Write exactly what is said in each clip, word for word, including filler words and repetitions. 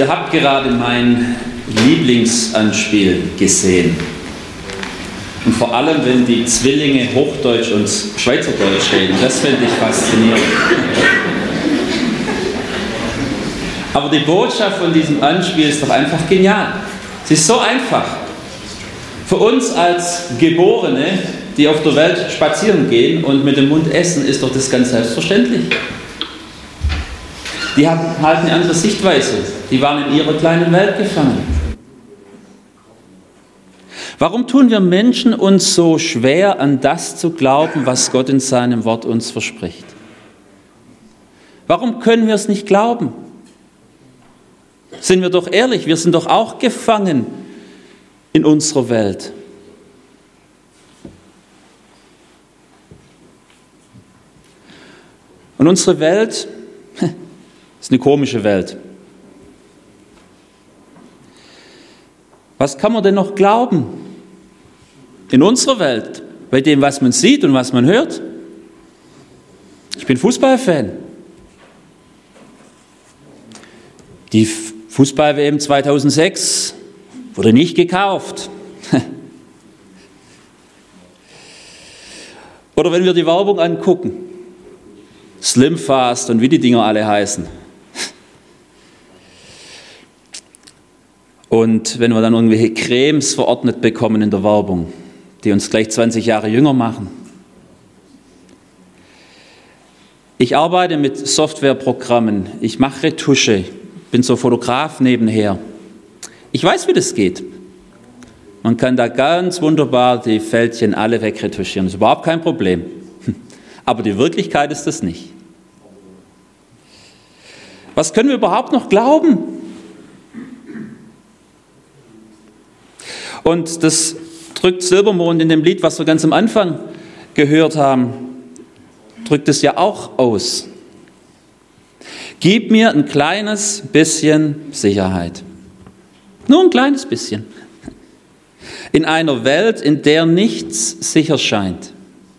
Ihr habt gerade mein Lieblingsanspiel gesehen. Und vor allem, wenn die Zwillinge Hochdeutsch und Schweizerdeutsch reden, das finde ich faszinierend. Aber die Botschaft von diesem Anspiel ist doch einfach genial. Sie ist so einfach. Für uns als Geborene, die auf der Welt spazieren gehen und mit dem Mund essen, ist doch das ganz selbstverständlich. Die haben halt eine andere Sichtweise. Die waren in ihrer kleinen Welt gefangen. Warum tun wir Menschen uns so schwer, an das zu glauben, was Gott in seinem Wort uns verspricht? Warum können wir es nicht glauben? Sind wir doch ehrlich, wir sind doch auch gefangen in unserer Welt. Und unsere Welt ist eine komische Welt. Was kann man denn noch glauben in unserer Welt, bei dem, was man sieht und was man hört? Ich bin Fußballfan. Die Fußball-W M zweitausendsechs wurde nicht gekauft. Oder wenn wir die Werbung angucken, Slim Fast und wie die Dinger alle heißen. Und wenn wir dann irgendwelche Cremes verordnet bekommen in der Werbung, die uns gleich zwanzig Jahre jünger machen. Ich arbeite mit Softwareprogrammen, ich mache Retusche, bin so Fotograf nebenher. Ich weiß, wie das geht. Man kann da ganz wunderbar die Fältchen alle wegretuschieren, das ist überhaupt kein Problem. Aber die Wirklichkeit ist das nicht. Was können wir überhaupt noch glauben? Und das drückt Silbermond in dem Lied, was wir ganz am Anfang gehört haben, drückt es ja auch aus. Gib mir ein kleines bisschen Sicherheit. Nur ein kleines bisschen. In einer Welt, in der nichts sicher scheint.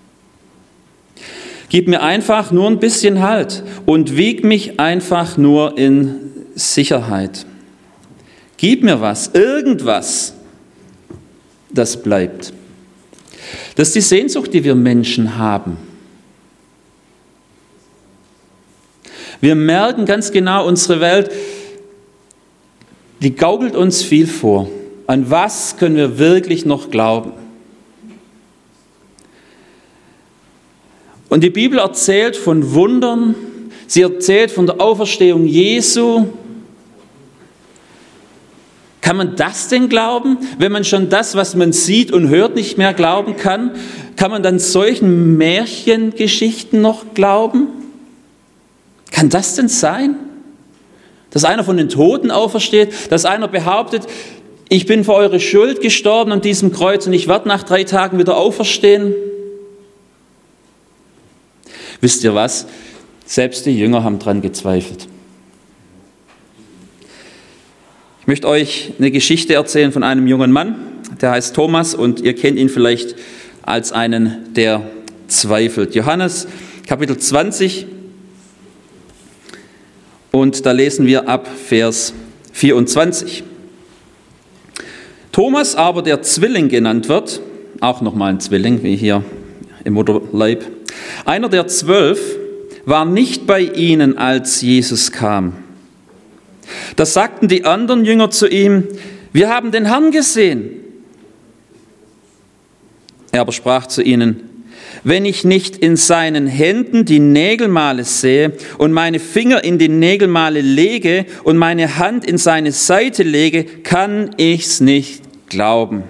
Gib mir einfach nur ein bisschen Halt und wieg mich einfach nur in Sicherheit. Gib mir was, irgendwas, das bleibt. Das ist die Sehnsucht, die wir Menschen haben. Wir merken ganz genau, unsere Welt, die gaukelt uns viel vor. An was können wir wirklich noch glauben? Und die Bibel erzählt von Wundern, sie erzählt von der Auferstehung Jesu. Kann man das denn glauben? Wenn man schon das, was man sieht und hört, nicht mehr glauben kann, kann man dann solchen Märchengeschichten noch glauben? Kann das denn sein? Dass einer von den Toten aufersteht, dass einer behauptet, ich bin für eure Schuld gestorben an diesem Kreuz und ich werde nach drei Tagen wieder auferstehen? Wisst ihr was? Selbst die Jünger haben daran gezweifelt. Ich möchte euch eine Geschichte erzählen von einem jungen Mann, der heißt Thomas und ihr kennt ihn vielleicht als einen, der zweifelt. Johannes Kapitel zwanzig und da lesen wir ab Vers vierundzwanzig. Thomas aber, der Zwilling genannt wird, auch nochmal ein Zwilling, wie hier im Mutterleib, einer der zwölf, war nicht bei ihnen, als Jesus kam. Da sagten die anderen Jünger zu ihm, wir haben den Herrn gesehen. Er aber sprach zu ihnen, wenn ich nicht in seinen Händen die Nägelmale sehe und meine Finger in die Nägelmale lege und meine Hand in seine Seite lege, kann ich's nicht glauben.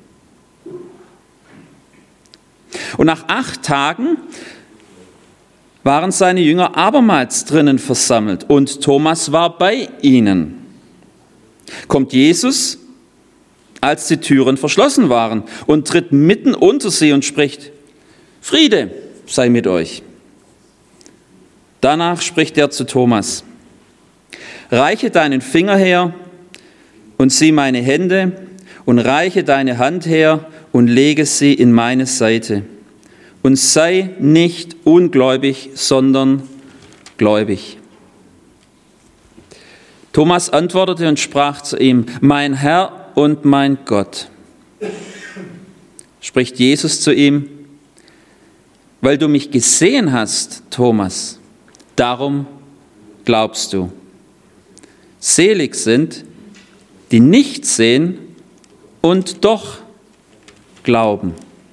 Und nach acht Tagen waren seine Jünger abermals drinnen versammelt und Thomas war bei ihnen. Kommt Jesus, als die Türen verschlossen waren, und tritt mitten unter sie und spricht, Friede sei mit euch. Danach spricht er zu Thomas, reiche deinen Finger her und sieh meine Hände und reiche deine Hand her und lege sie in meine Seite. Und sei nicht ungläubig, sondern gläubig. Thomas antwortete und sprach zu ihm: Mein Herr und mein Gott. Spricht Jesus zu ihm: Weil du mich gesehen hast, Thomas, darum glaubst du. Selig sind, die nicht sehen und doch glauben.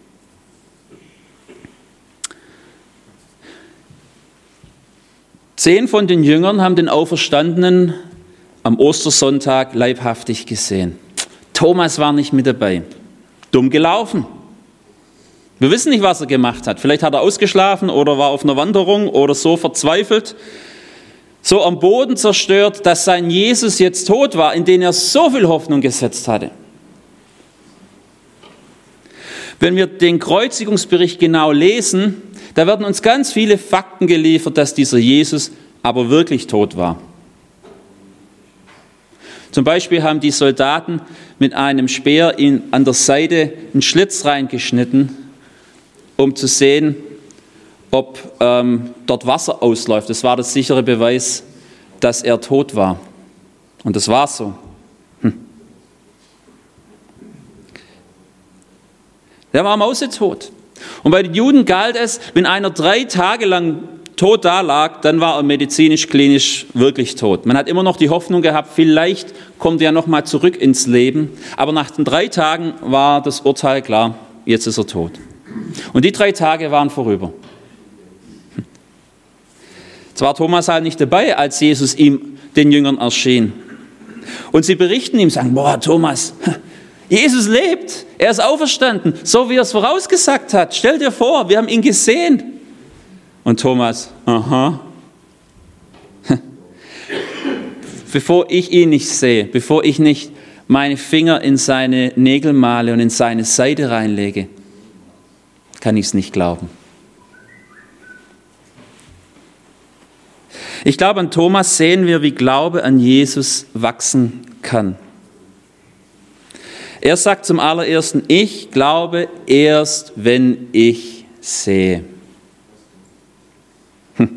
Zehn von den Jüngern haben den Auferstandenen am Ostersonntag leibhaftig gesehen. Thomas war nicht mit dabei. Dumm gelaufen. Wir wissen nicht, was er gemacht hat. Vielleicht hat er ausgeschlafen oder war auf einer Wanderung oder so verzweifelt, so am Boden zerstört, dass sein Jesus jetzt tot war, in den er so viel Hoffnung gesetzt hatte. Wenn wir den Kreuzigungsbericht genau lesen, da werden uns ganz viele Fakten geliefert, dass dieser Jesus aber wirklich tot war. Zum Beispiel haben die Soldaten mit einem Speer ihn an der Seite einen Schlitz reingeschnitten, um zu sehen, ob ähm, dort Wasser ausläuft. Das war der sichere Beweis, dass er tot war. Und das war so. Hm. Der war mausetot. Und bei den Juden galt es, wenn einer drei Tage lang tot da lag, dann war er medizinisch-klinisch wirklich tot. Man hat immer noch die Hoffnung gehabt, vielleicht kommt er noch mal zurück ins Leben. Aber nach den drei Tagen war das Urteil klar, jetzt ist er tot. Und die drei Tage waren vorüber. Zwar war Thomas halt nicht dabei, als Jesus ihm, den Jüngern, erschien. Und sie berichten ihm, sagen: Boah, Thomas, Jesus lebt, er ist auferstanden, so wie er es vorausgesagt hat. Stell dir vor, wir haben ihn gesehen. Und Thomas: Aha. Bevor ich ihn nicht sehe, bevor ich nicht meine Finger in seine Nägel male und in seine Seite reinlege, kann ich es nicht glauben. Ich glaube, an Thomas sehen wir, wie Glaube an Jesus wachsen kann. Er sagt zum allerersten: Ich glaube erst, wenn ich sehe. Hm.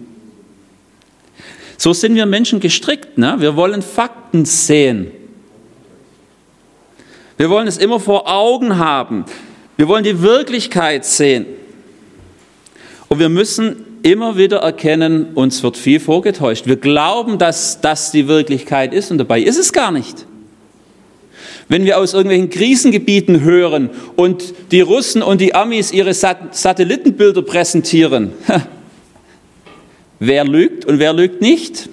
So sind wir Menschen gestrickt, ne? Wir wollen Fakten sehen. Wir wollen es immer vor Augen haben. Wir wollen die Wirklichkeit sehen. Und wir müssen immer wieder erkennen, uns wird viel vorgetäuscht. Wir glauben, dass das die Wirklichkeit ist und dabei ist es gar nicht. Wenn wir aus irgendwelchen Krisengebieten hören und die Russen und die Amis ihre Sat- Satellitenbilder präsentieren, wer lügt und wer lügt nicht?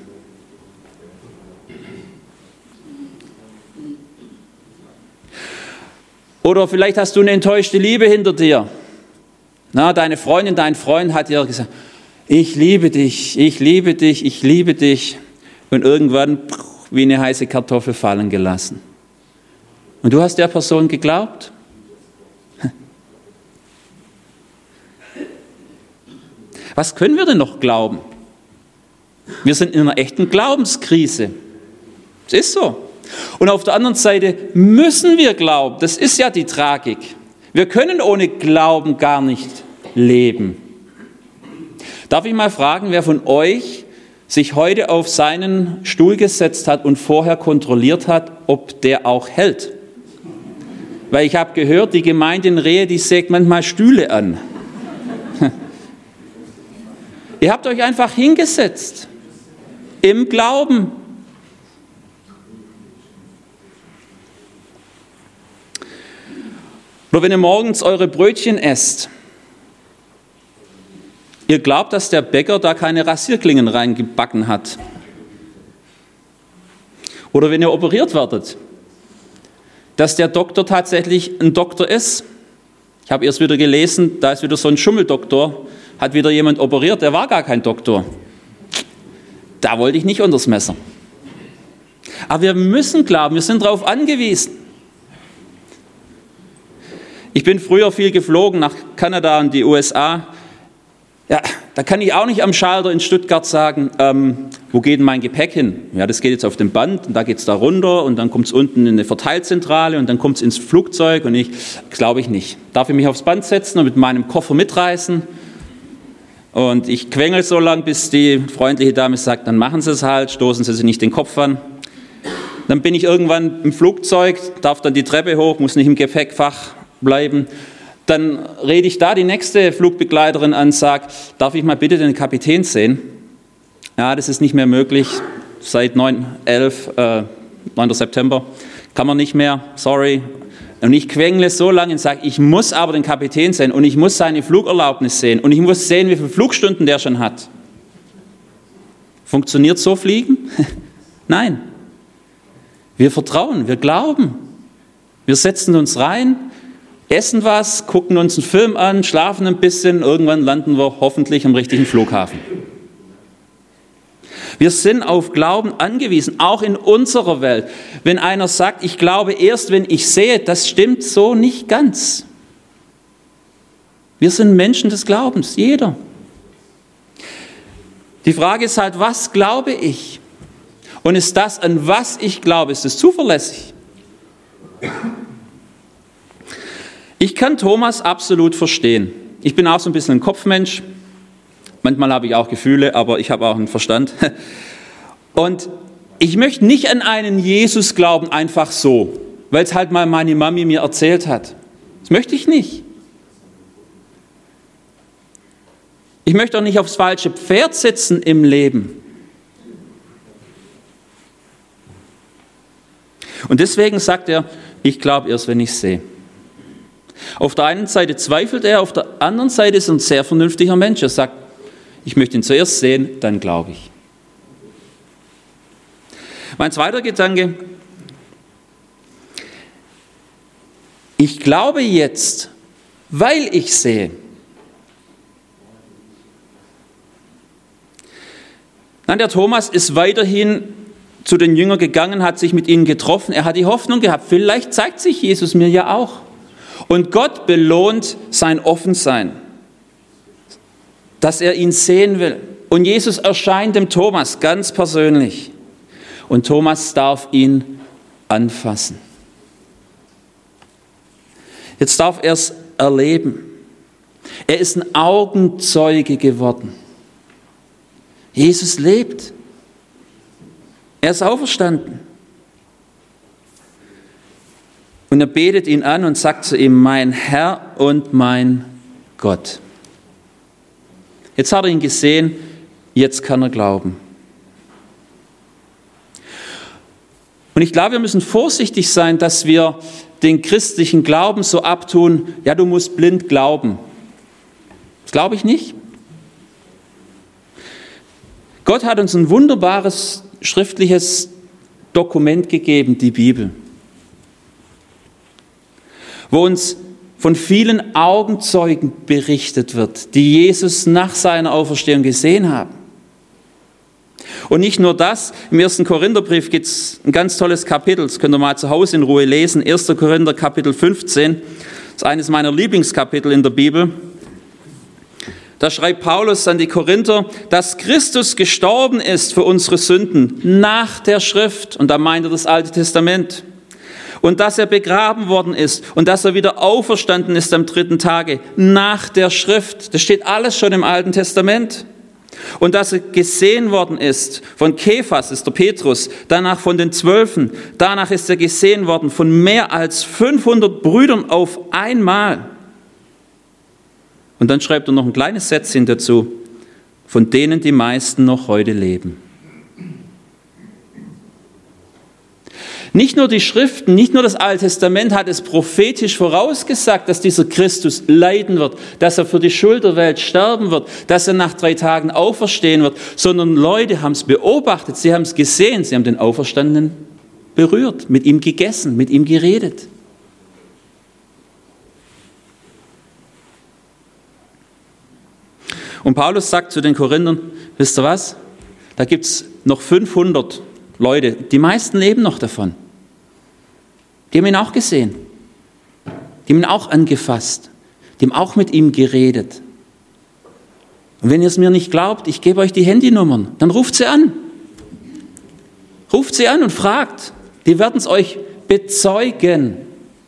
Oder vielleicht hast du eine enttäuschte Liebe hinter dir. Na, deine Freundin, dein Freund hat dir gesagt: Ich liebe dich, ich liebe dich, ich liebe dich. Und irgendwann wie eine heiße Kartoffel fallen gelassen. Und du hast der Person geglaubt? Was können wir denn noch glauben? Wir sind in einer echten Glaubenskrise. Es ist so. Und auf der anderen Seite müssen wir glauben. Das ist ja die Tragik. Wir können ohne Glauben gar nicht leben. Darf ich mal fragen, wer von euch sich heute auf seinen Stuhl gesetzt hat und vorher kontrolliert hat, ob der auch hält? Weil ich habe gehört, die Gemeinde in Rehe, die sägt manchmal Stühle an. Ihr habt euch einfach hingesetzt. Im Glauben. Oder wenn ihr morgens eure Brötchen esst, ihr glaubt, dass der Bäcker da keine Rasierklingen reingebacken hat. Oder wenn ihr operiert werdet, dass der Doktor tatsächlich ein Doktor ist. Ich habe erst wieder gelesen, da ist wieder so ein Schummeldoktor, hat wieder jemand operiert, der war gar kein Doktor. Da wollte ich nicht unters Messer. Aber wir müssen glauben, wir sind darauf angewiesen. Ich bin früher viel geflogen nach Kanada und die U S A. Ja, da kann ich auch nicht am Schalter in Stuttgart sagen, ähm, wo geht denn mein Gepäck hin? Ja, das geht jetzt auf dem Band und da geht es da runter und dann kommt es unten in eine Verteilzentrale und dann kommt es ins Flugzeug und ich, glaube ich nicht. Darf ich mich aufs Band setzen und mit meinem Koffer mitreißen? Und ich quengel so lang, bis die freundliche Dame sagt, dann machen Sie es halt, stoßen Sie sich nicht den Kopf an. Dann bin ich irgendwann im Flugzeug, darf dann die Treppe hoch, muss nicht im Gepäckfach bleiben. Dann rede ich da die nächste Flugbegleiterin an, sage, darf ich mal bitte den Kapitän sehen? Ja, das ist nicht mehr möglich, seit neun, elf, äh, neunten September kann man nicht mehr, sorry. Und ich quengle so lange und sage, ich muss aber den Kapitän sehen und ich muss seine Flugerlaubnis sehen und ich muss sehen, wie viele Flugstunden der schon hat. Funktioniert so Fliegen? Nein. Wir vertrauen, wir glauben. Wir setzen uns rein, essen was, gucken uns einen Film an, schlafen ein bisschen, irgendwann landen wir hoffentlich am richtigen Flughafen. Wir sind auf Glauben angewiesen, auch in unserer Welt. Wenn einer sagt, ich glaube erst, wenn ich sehe, das stimmt so nicht ganz. Wir sind Menschen des Glaubens, jeder. Die Frage ist halt, was glaube ich? Und ist das, an was ich glaube, ist es zuverlässig? Ich kann Thomas absolut verstehen. Ich bin auch so ein bisschen ein Kopfmensch. Manchmal habe ich auch Gefühle, aber ich habe auch einen Verstand. Und ich möchte nicht an einen Jesus glauben, einfach so, weil es halt mal meine Mami mir erzählt hat. Das möchte ich nicht. Ich möchte auch nicht aufs falsche Pferd sitzen im Leben. Und deswegen sagt er, ich glaube erst, wenn ich sehe. Auf der einen Seite zweifelt er, auf der anderen Seite ist er ein sehr vernünftiger Mensch. Er sagt, ich möchte ihn zuerst sehen, dann glaube ich. Mein zweiter Gedanke, ich glaube jetzt, weil ich sehe. Nein, der Thomas ist weiterhin zu den Jüngern gegangen, hat sich mit ihnen getroffen. Er hat die Hoffnung gehabt, vielleicht zeigt sich Jesus mir ja auch. Und Gott belohnt sein Offensein, dass er ihn sehen will. Und Jesus erscheint dem Thomas ganz persönlich. Und Thomas darf ihn anfassen. Jetzt darf er es erleben. Er ist ein Augenzeuge geworden. Jesus lebt. Er ist auferstanden. Und er betet ihn an und sagt zu ihm, mein Herr und mein Gott. Jetzt hat er ihn gesehen, jetzt kann er glauben. Und ich glaube, wir müssen vorsichtig sein, dass wir den christlichen Glauben so abtun, ja, du musst blind glauben. Das glaube ich nicht. Gott hat uns ein wunderbares schriftliches Dokument gegeben, die Bibel, wo uns von vielen Augenzeugen berichtet wird, die Jesus nach seiner Auferstehung gesehen haben. Und nicht nur das, im ersten Korintherbrief gibt es ein ganz tolles Kapitel, das könnt ihr mal zu Hause in Ruhe lesen, erster Korinther Kapitel fünfzehn, das ist eines meiner Lieblingskapitel in der Bibel. Da schreibt Paulus an die Korinther, dass Christus gestorben ist für unsere Sünden nach der Schrift, und da meint er das Alte Testament, und dass er begraben worden ist und dass er wieder auferstanden ist am dritten Tage nach der Schrift. Das steht alles schon im Alten Testament. Und dass er gesehen worden ist von Kephas, ist der Petrus, danach von den Zwölfen, danach ist er gesehen worden von mehr als fünfhundert Brüdern auf einmal. Und dann schreibt er noch ein kleines Sätzchen dazu, von denen die meisten noch heute leben. Nicht nur die Schriften, nicht nur das Alte Testament hat es prophetisch vorausgesagt, dass dieser Christus leiden wird, dass er für die Schuld der Welt sterben wird, dass er nach drei Tagen auferstehen wird, sondern Leute haben es beobachtet, sie haben es gesehen, sie haben den Auferstandenen berührt, mit ihm gegessen, mit ihm geredet. Und Paulus sagt zu den Korinthern, wisst ihr was, da gibt es noch fünfhundert Leute, die meisten leben noch davon. Die haben ihn auch gesehen, die haben ihn auch angefasst, die haben auch mit ihm geredet. Und wenn ihr es mir nicht glaubt, ich gebe euch die Handynummern, dann ruft sie an. Ruft sie an und fragt, die werden es euch bezeugen.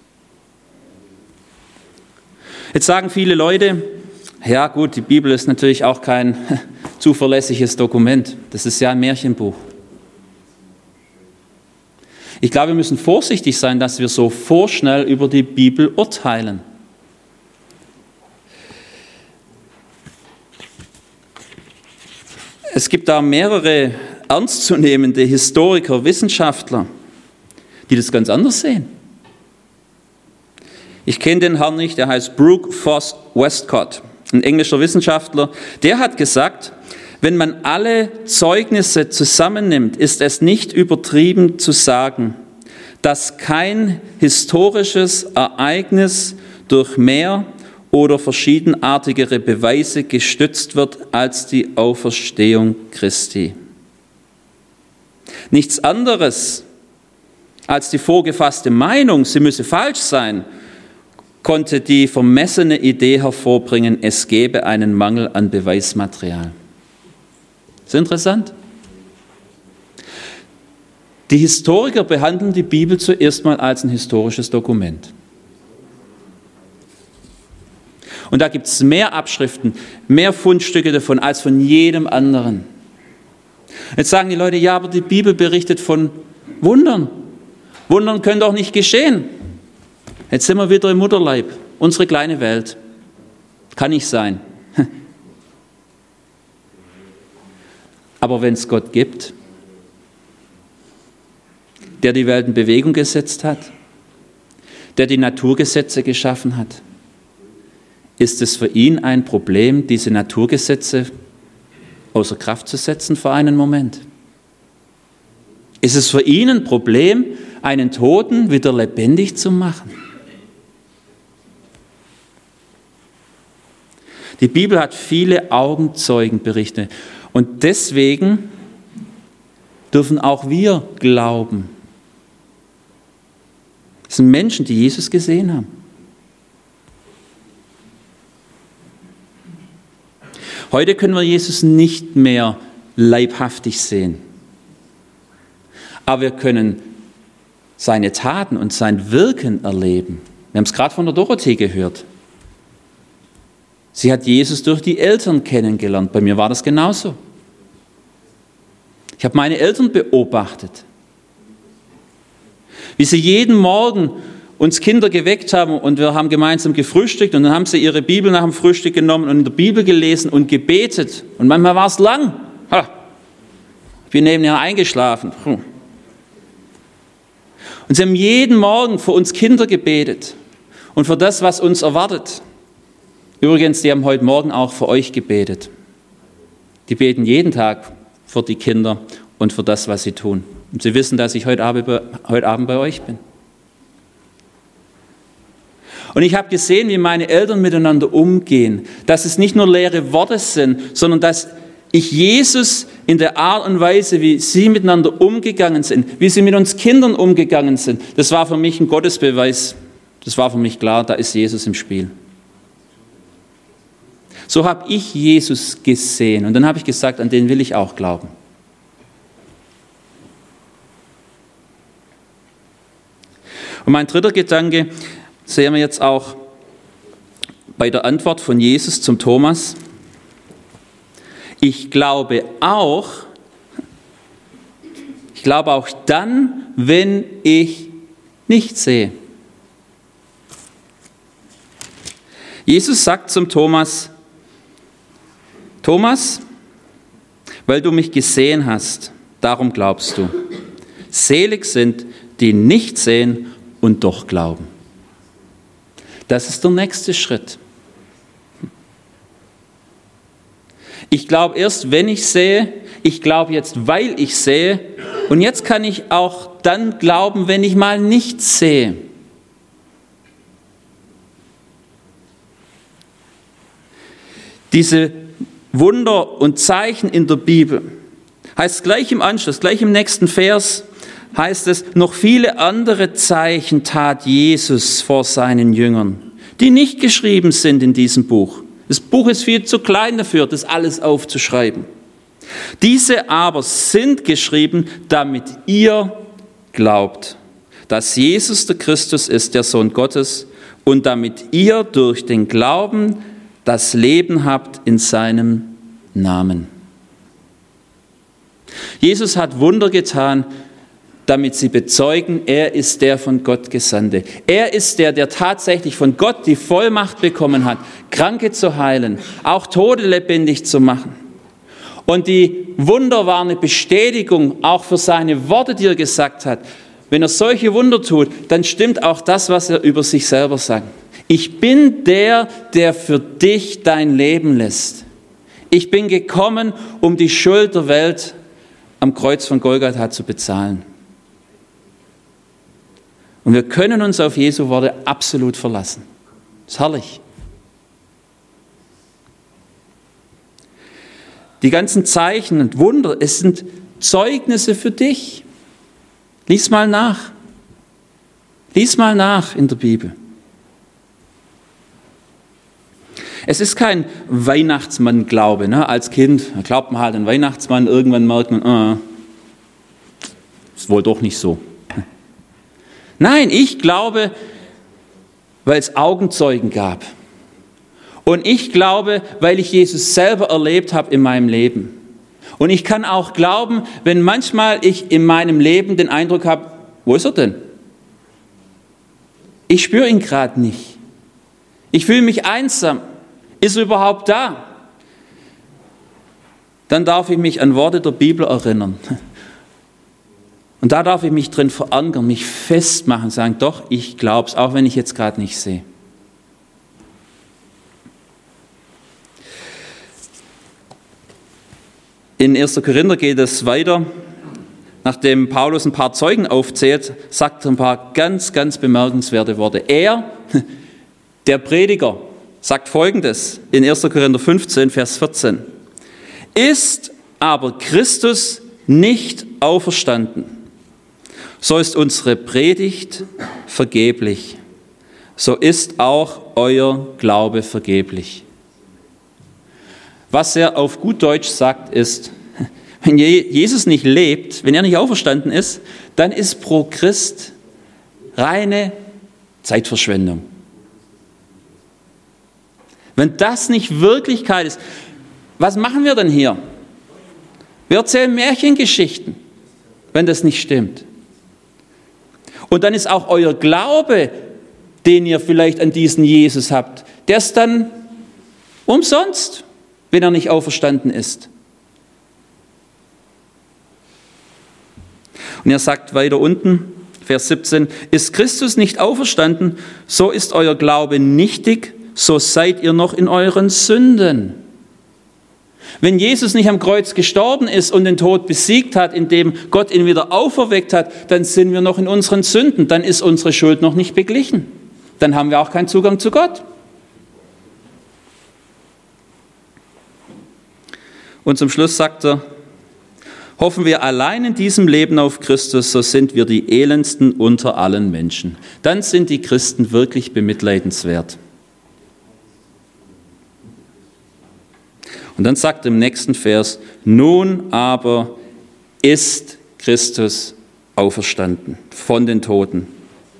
Jetzt sagen viele Leute, ja gut, die Bibel ist natürlich auch kein zuverlässiges Dokument, das ist ja ein Märchenbuch. Ich glaube, wir müssen vorsichtig sein, dass wir so vorschnell über die Bibel urteilen. Es gibt da mehrere ernstzunehmende Historiker, Wissenschaftler, die das ganz anders sehen. Ich kenne den Herrn nicht, der heißt Brooke Foss Westcott, ein englischer Wissenschaftler. Der hat gesagt, wenn man alle Zeugnisse zusammennimmt, ist es nicht übertrieben zu sagen, dass kein historisches Ereignis durch mehr oder verschiedenartigere Beweise gestützt wird als die Auferstehung Christi. Nichts anderes als die vorgefasste Meinung, sie müsse falsch sein, konnte die vermessene Idee hervorbringen, es gebe einen Mangel an Beweismaterial. Ist interessant? Die Historiker behandeln die Bibel zuerst mal als ein historisches Dokument. Und da gibt es mehr Abschriften, mehr Fundstücke davon als von jedem anderen. Jetzt sagen die Leute, ja, aber die Bibel berichtet von Wundern. Wundern können doch nicht geschehen. Jetzt sind wir wieder im Mutterleib, unsere kleine Welt. Kann nicht sein. Aber wenn es Gott gibt, der die Welt in Bewegung gesetzt hat, der die Naturgesetze geschaffen hat, ist es für ihn ein Problem, diese Naturgesetze außer Kraft zu setzen für einen Moment? Ist es für ihn ein Problem, einen Toten wieder lebendig zu machen? Die Bibel hat viele Augenzeugenberichte und deswegen dürfen auch wir glauben. Es sind Menschen, die Jesus gesehen haben. Heute können wir Jesus nicht mehr leibhaftig sehen. Aber wir können seine Taten und sein Wirken erleben. Wir haben es gerade von der Dorothee gehört. Sie hat Jesus durch die Eltern kennengelernt. Bei mir war das genauso. Ich habe meine Eltern beobachtet, wie sie jeden Morgen uns Kinder geweckt haben und wir haben gemeinsam gefrühstückt und dann haben sie ihre Bibel nach dem Frühstück genommen und in der Bibel gelesen und gebetet. Und manchmal war es lang. Ha, ich bin nebenher eingeschlafen. Und sie haben jeden Morgen für uns Kinder gebetet und für das, was uns erwartet. Übrigens, die haben heute Morgen auch für euch gebetet. Die beten jeden Tag für die Kinder und für das, was sie tun. Und sie wissen, dass ich heute Abend, heute Abend bei euch bin. Und ich habe gesehen, wie meine Eltern miteinander umgehen, dass es nicht nur leere Worte sind, sondern dass ich Jesus in der Art und Weise, wie sie miteinander umgegangen sind, wie sie mit uns Kindern umgegangen sind, das war für mich ein Gottesbeweis. Das war für mich klar, da ist Jesus im Spiel. So habe ich Jesus gesehen und dann habe ich gesagt, an den will ich auch glauben. Und mein dritter Gedanke sehen wir jetzt auch bei der Antwort von Jesus zum Thomas. Ich glaube auch, ich glaube auch dann, wenn ich nicht sehe. Jesus sagt zum Thomas, Thomas, weil du mich gesehen hast, darum glaubst du. Selig sind, die nicht sehen und doch glauben. Das ist der nächste Schritt. Ich glaube erst, wenn ich sehe, ich glaube jetzt, weil ich sehe, und jetzt kann ich auch dann glauben, wenn ich mal nicht sehe. Diese Wunder und Zeichen in der Bibel heißt gleich im Anschluss, gleich im nächsten Vers, heißt es, noch viele andere Zeichen tat Jesus vor seinen Jüngern, die nicht geschrieben sind in diesem Buch. Das Buch ist viel zu klein dafür, das alles aufzuschreiben. Diese aber sind geschrieben, damit ihr glaubt, dass Jesus der Christus ist, der Sohn Gottes, und damit ihr durch den Glauben das Leben habt in seinem Namen. Jesus hat Wunder getan, damit sie bezeugen, er ist der von Gott Gesandte. Er ist der, der tatsächlich von Gott die Vollmacht bekommen hat, Kranke zu heilen, auch Tote lebendig zu machen. Und die Wunder waren eine Bestätigung auch für seine Worte, die er gesagt hat. Wenn er solche Wunder tut, dann stimmt auch das, was er über sich selber sagt. Ich bin der, der für dich dein Leben lässt. Ich bin gekommen, um die Schuld der Welt am Kreuz von Golgatha zu bezahlen. Und wir können uns auf Jesu Worte absolut verlassen. Das ist herrlich. Die ganzen Zeichen und Wunder, es sind Zeugnisse für dich. Lies mal nach. Lies mal nach in der Bibel. Es ist kein Weihnachtsmann-Glaube. Ne? Als Kind glaubt man halt an Weihnachtsmann, irgendwann merkt man, ah, ist wohl doch nicht so. Nein, ich glaube, weil es Augenzeugen gab. Und ich glaube, weil ich Jesus selber erlebt habe in meinem Leben. Und ich kann auch glauben, wenn manchmal ich in meinem Leben den Eindruck habe, wo ist er denn? Ich spüre ihn gerade nicht. Ich fühle mich einsam. Ist er überhaupt da? Dann darf ich mich an Worte der Bibel erinnern. Und da darf ich mich drin verankern, mich festmachen, sagen, doch, ich glaube es, auch wenn ich jetzt gerade nicht sehe. In erster Korinther geht es weiter. Nachdem Paulus ein paar Zeugen aufzählt, sagt er ein paar ganz, ganz bemerkenswerte Worte. Er, der Prediger, sagt Folgendes in erster Korinther fünfzehn, Vers vierzehn. Ist aber Christus nicht auferstanden, so ist unsere Predigt vergeblich. So ist auch euer Glaube vergeblich. Was er auf gut Deutsch sagt, ist, wenn Jesus nicht lebt, wenn er nicht auferstanden ist, dann ist pro Christ reine Zeitverschwendung. Wenn das nicht Wirklichkeit ist, was machen wir denn hier? Wir erzählen Märchengeschichten, wenn das nicht stimmt. Und dann ist auch euer Glaube, den ihr vielleicht an diesen Jesus habt, der ist dann umsonst, wenn er nicht auferstanden ist. Und er sagt weiter unten, Vers siebzehn, ist Christus nicht auferstanden, so ist euer Glaube nichtig, so seid ihr noch in euren Sünden. Wenn Jesus nicht am Kreuz gestorben ist und den Tod besiegt hat, indem Gott ihn wieder auferweckt hat, dann sind wir noch in unseren Sünden, dann ist unsere Schuld noch nicht beglichen. Dann haben wir auch keinen Zugang zu Gott. Und zum Schluss sagt er, hoffen wir allein in diesem Leben auf Christus, so sind wir die elendsten unter allen Menschen. Dann sind die Christen wirklich bemitleidenswert. Und dann sagt er im nächsten Vers, nun aber ist Christus auferstanden von den Toten.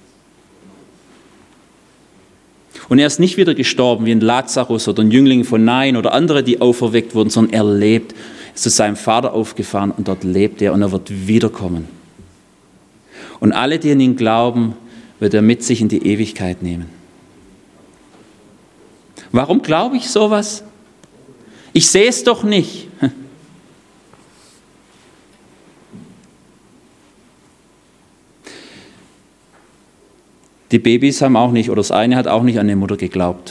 Und er ist nicht wieder gestorben wie ein Lazarus oder ein Jüngling von Nain oder andere, die auferweckt wurden, sondern er lebt. Er ist zu seinem Vater aufgefahren und dort lebt er und er wird wiederkommen. Und alle, die an ihn glauben, wird er mit sich in die Ewigkeit nehmen. Warum glaube ich sowas? Ich sehe es doch nicht. Die Babys haben auch nicht, oder das eine hat auch nicht an die Mutter geglaubt.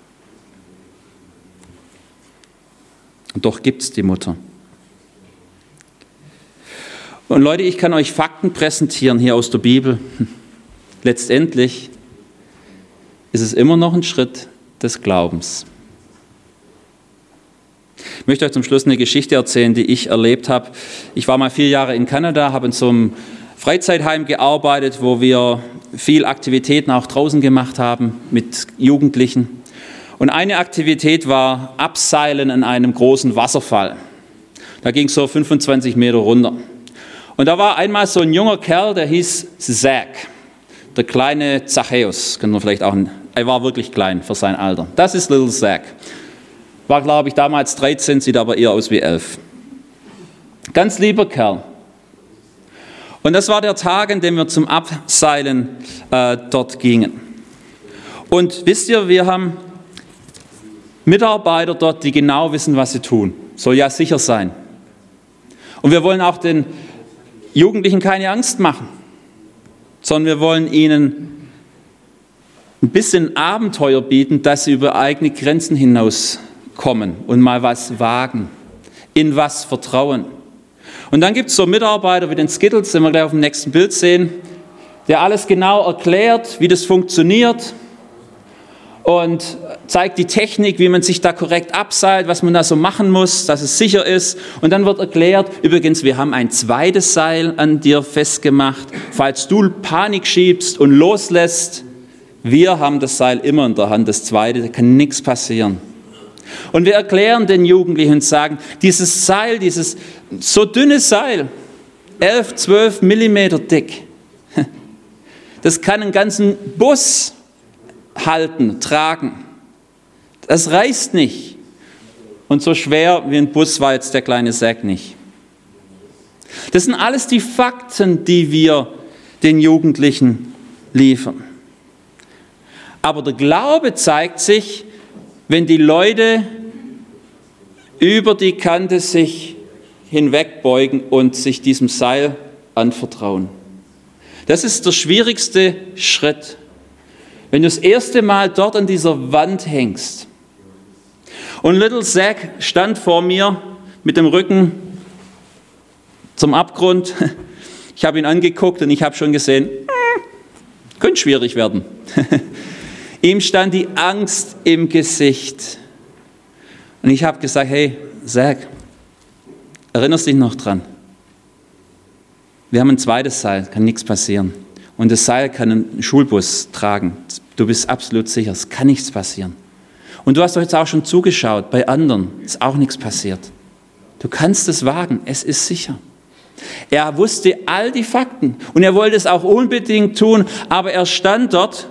Und doch gibt es die Mutter. Und Leute, ich kann euch Fakten präsentieren hier aus der Bibel. Letztendlich ist es immer noch ein Schritt des Glaubens. Ich möchte euch zum Schluss eine Geschichte erzählen, die ich erlebt habe. Ich war mal vier Jahre in Kanada, habe in so einem Freizeitheim gearbeitet, wo wir viel Aktivitäten auch draußen gemacht haben mit Jugendlichen. Und eine Aktivität war Abseilen an einem großen Wasserfall. Da ging es so fünfundzwanzig Meter runter. Und da war einmal so ein junger Kerl, der hieß Zach, der kleine Zachäus. Können wir vielleicht auch, er war wirklich klein für sein Alter. Das ist Little Zach. War, glaube ich, damals dreizehn, sieht aber eher aus wie elf. Ganz lieber Kerl. Und das war der Tag, an dem wir zum Abseilen äh, dort gingen. Und wisst ihr, wir haben Mitarbeiter dort, die genau wissen, was sie tun. Soll ja sicher sein. Und wir wollen auch den Jugendlichen keine Angst machen, sondern wir wollen ihnen ein bisschen Abenteuer bieten, dass sie über eigene Grenzen hinauskommen und mal was wagen, in was vertrauen. Und dann gibt es so Mitarbeiter wie den Skittles, den wir gleich auf dem nächsten Bild sehen, der alles genau erklärt, wie das funktioniert und zeigt die Technik, wie man sich da korrekt abseilt, was man da so machen muss, dass es sicher ist. Und dann wird erklärt, übrigens, wir haben ein zweites Seil an dir festgemacht, falls du Panik schiebst und loslässt. Wir haben das Seil immer in der Hand, das zweite, da kann nichts passieren. Und wir erklären den Jugendlichen und sagen, dieses Seil, dieses so dünne Seil, elf, zwölf Millimeter dick, das kann einen ganzen Bus halten, tragen. Das reißt nicht. Und so schwer wie ein Bus war jetzt der kleine Zack nicht. Das sind alles die Fakten, die wir den Jugendlichen liefern. Aber der Glaube zeigt sich, wenn die Leute über die Kante sich hinwegbeugen und sich diesem Seil anvertrauen. Das ist der schwierigste Schritt. Wenn du das erste Mal dort an dieser Wand hängst und Little Zack stand vor mir mit dem Rücken zum Abgrund. Ich habe ihn angeguckt und ich habe schon gesehen, könnte schwierig werden. Ihm stand die Angst im Gesicht. Und ich habe gesagt, hey, Zack, erinnerst dich noch dran? Wir haben ein zweites Seil, kann nichts passieren. Und das Seil kann einen Schulbus tragen. Du bist absolut sicher, es kann nichts passieren. Und du hast doch jetzt auch schon zugeschaut, bei anderen ist auch nichts passiert. Du kannst es wagen, es ist sicher. Er wusste all die Fakten und er wollte es auch unbedingt tun, aber er stand dort.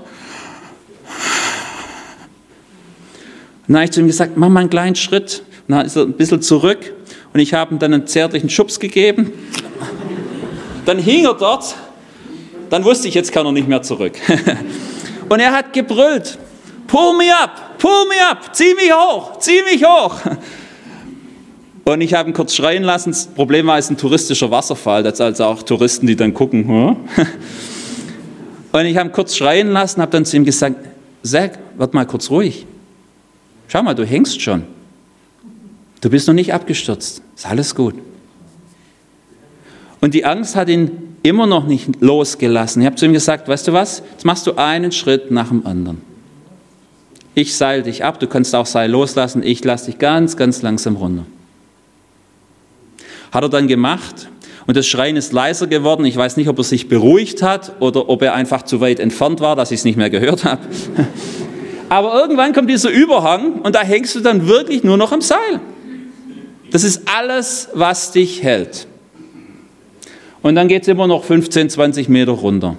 Und dann habe ich zu ihm gesagt, mach mal einen kleinen Schritt. Und dann ist er ein bisschen zurück und ich habe ihm dann einen zärtlichen Schubs gegeben. Dann hing er dort. Dann wusste ich, jetzt kann er nicht mehr zurück. Und er hat gebrüllt, pull me up, pull me up, zieh mich hoch, zieh mich hoch. Und ich habe ihn kurz schreien lassen. Das Problem war, es ist ein touristischer Wasserfall. Das sind also auch Touristen, die dann gucken. Hm? Und ich habe ihn kurz schreien lassen, habe dann zu ihm gesagt, Zack, werd mal kurz ruhig. Schau mal, du hängst schon. Du bist noch nicht abgestürzt. Ist alles gut. Und die Angst hat ihn immer noch nicht losgelassen. Ich habe zu ihm gesagt, weißt du was, jetzt machst du einen Schritt nach dem anderen. Ich seil dich ab, du kannst auch Seil loslassen, ich lasse dich ganz, ganz langsam runter. Hat er dann gemacht und das Schreien ist leiser geworden. Ich weiß nicht, ob er sich beruhigt hat oder ob er einfach zu weit entfernt war, dass ich es nicht mehr gehört habe. Aber irgendwann kommt dieser Überhang und da hängst du dann wirklich nur noch am Seil. Das ist alles, was dich hält. Und dann geht es immer noch fünfzehn, zwanzig Meter runter.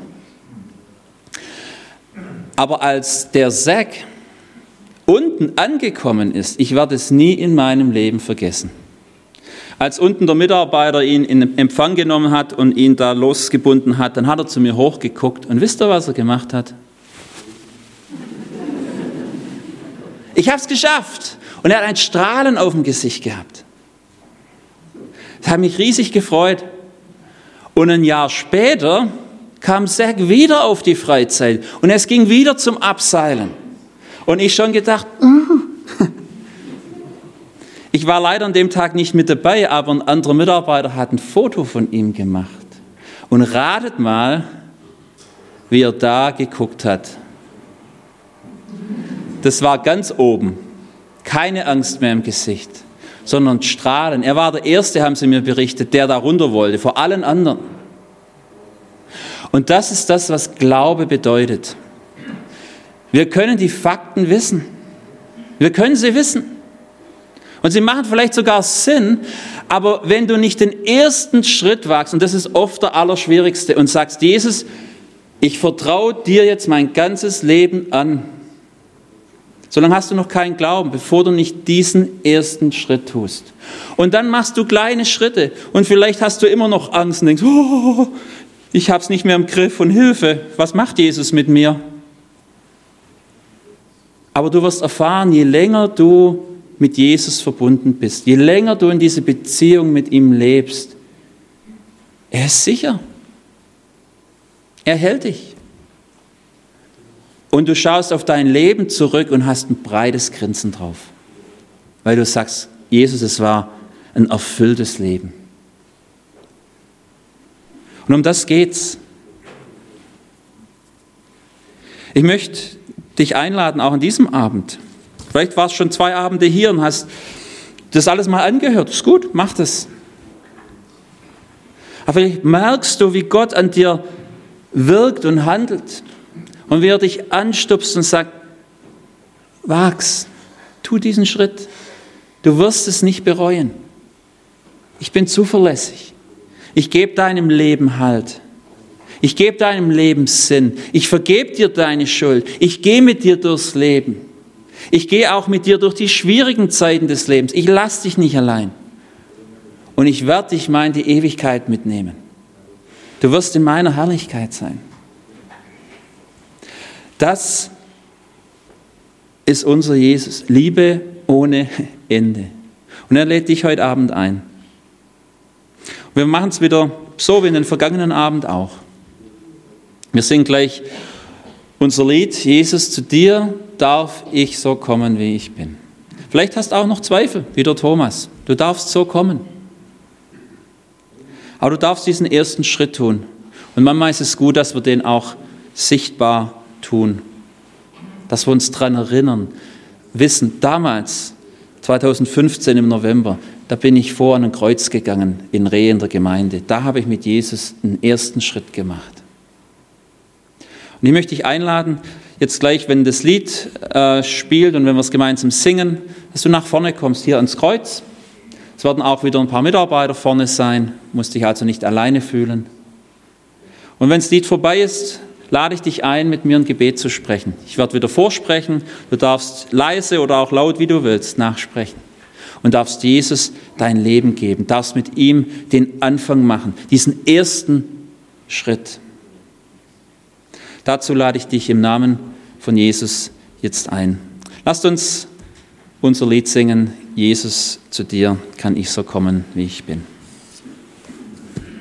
Aber als der Zack unten angekommen ist, ich werde es nie in meinem Leben vergessen. Als unten der Mitarbeiter ihn in Empfang genommen hat und ihn da losgebunden hat, dann hat er zu mir hochgeguckt und wisst ihr, was er gemacht hat? Ich habe es geschafft. Und er hat ein Strahlen auf dem Gesicht gehabt. Das hat mich riesig gefreut. Und ein Jahr später kam Zack wieder auf die Freizeit und es ging wieder zum Abseilen. Und ich schon gedacht, mm. Ich war leider an dem Tag nicht mit dabei, aber ein anderer Mitarbeiter hat ein Foto von ihm gemacht. Und ratet mal, wie er da geguckt hat. Das war ganz oben. Keine Angst mehr im Gesicht, sondern Strahlen. Er war der Erste, haben sie mir berichtet, der da runter wollte, vor allen anderen. Und das ist das, was Glaube bedeutet. Wir können die Fakten wissen. Wir können sie wissen. Und sie machen vielleicht sogar Sinn, aber wenn du nicht den ersten Schritt wagst, und das ist oft der Allerschwierigste, und sagst, Jesus, ich vertraue dir jetzt mein ganzes Leben an, solange hast du noch keinen Glauben, bevor du nicht diesen ersten Schritt tust. Und dann machst du kleine Schritte und vielleicht hast du immer noch Angst und denkst, oh, Ich habe es nicht mehr im Griff und Hilfe. Was macht Jesus mit mir? Aber du wirst erfahren, je länger du mit Jesus verbunden bist, je länger du in diese Beziehung mit ihm lebst, er ist sicher. Er hält dich. Und du schaust auf dein Leben zurück und hast ein breites Grinsen drauf, weil du sagst, Jesus, es war ein erfülltes Leben. Und um das geht's. Ich möchte dich einladen, auch an diesem Abend. Vielleicht warst du schon zwei Abende hier und hast das alles mal angehört. Ist gut, mach das. Aber vielleicht merkst du, wie Gott an dir wirkt und handelt. Und wie er dich anstupst und sagt, wag's, tu diesen Schritt. Du wirst es nicht bereuen. Ich bin zuverlässig. Ich gebe deinem Leben Halt. Ich gebe deinem Leben Sinn. Ich vergebe dir deine Schuld. Ich gehe mit dir durchs Leben. Ich gehe auch mit dir durch die schwierigen Zeiten des Lebens. Ich lasse dich nicht allein. Und ich werde dich mal in die Ewigkeit mitnehmen. Du wirst in meiner Herrlichkeit sein. Das ist unser Jesus. Liebe ohne Ende. Und er lädt dich heute Abend ein. Und wir machen es wieder so wie in den vergangenen Abend auch. Wir singen gleich unser Lied, Jesus, zu dir darf ich so kommen, wie ich bin. Vielleicht hast du auch noch Zweifel, wie der Thomas. Du darfst so kommen. Aber du darfst diesen ersten Schritt tun. Und manchmal ist es gut, dass wir den auch sichtbar tun. Dass wir uns daran erinnern, wissen, damals, zweitausendfünfzehn im November, da bin ich vor an ein Kreuz gegangen, in Reh in der Gemeinde. Da habe ich mit Jesus einen ersten Schritt gemacht. Und ich möchte dich einladen, jetzt gleich, wenn das Lied äh, spielt und wenn wir es gemeinsam singen, dass du nach vorne kommst, hier ans Kreuz. Es werden auch wieder ein paar Mitarbeiter vorne sein, musst dich also nicht alleine fühlen. Und wenn das Lied vorbei ist, lade ich dich ein, mit mir ein Gebet zu sprechen. Ich werde wieder vorsprechen, du darfst leise oder auch laut, wie du willst, nachsprechen. Und darfst Jesus dein Leben geben, darfst mit ihm den Anfang machen, diesen ersten Schritt. Dazu lade ich dich im Namen von Jesus jetzt ein. Lasst uns unser Lied singen, Jesus, zu dir kann ich so kommen, wie ich bin.